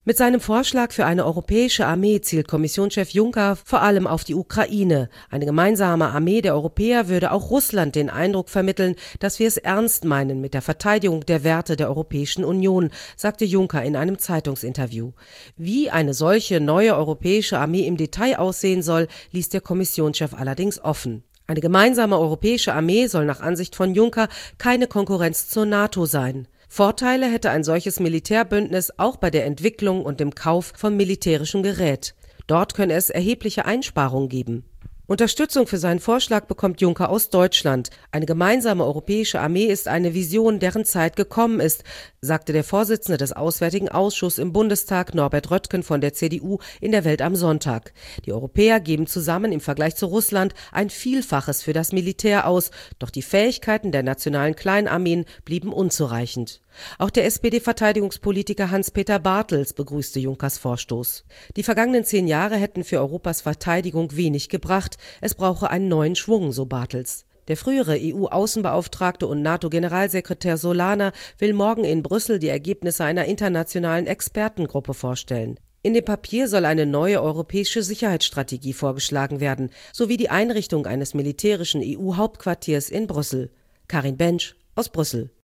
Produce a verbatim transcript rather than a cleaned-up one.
Mit seinem Vorschlag für eine europäische Armee zielt Kommissionschef Juncker vor allem auf die Ukraine. Eine gemeinsame Armee der Europäer würde auch Russland den Eindruck vermitteln, dass wir es ernst meinen mit der Verteidigung der Werte der Europäischen Union, sagte Juncker in einem Zeitungsinterview. Wie eine solche neue europäische Armee im Detail aussehen soll, ließ der Kommissionschef allerdings offen. Eine gemeinsame europäische Armee soll nach Ansicht von Juncker keine Konkurrenz zur NATO sein. Vorteile hätte ein solches Militärbündnis auch bei der Entwicklung und dem Kauf von militärischem Gerät. Dort könne es erhebliche Einsparungen geben. Unterstützung für seinen Vorschlag bekommt Juncker aus Deutschland. Eine gemeinsame europäische Armee ist eine Vision, deren Zeit gekommen ist, sagte der Vorsitzende des Auswärtigen Ausschusses im Bundestag, Norbert Röttgen von der C D U, in der Welt am Sonntag. Die Europäer geben zusammen im Vergleich zu Russland ein Vielfaches für das Militär aus, doch die Fähigkeiten der nationalen Kleinarmeen blieben unzureichend. Auch der S P D-Verteidigungspolitiker Hans-Peter Bartels begrüßte Junckers Vorstoß. Die vergangenen zehn Jahre hätten für Europas Verteidigung wenig gebracht. Es brauche einen neuen Schwung, so Bartels. Der frühere E U-Außenbeauftragte und NATO-Generalsekretär Solana will morgen in Brüssel die Ergebnisse einer internationalen Expertengruppe vorstellen. In dem Papier soll eine neue europäische Sicherheitsstrategie vorgeschlagen werden, sowie die Einrichtung eines militärischen E U-Hauptquartiers in Brüssel. Karin Bensch aus Brüssel.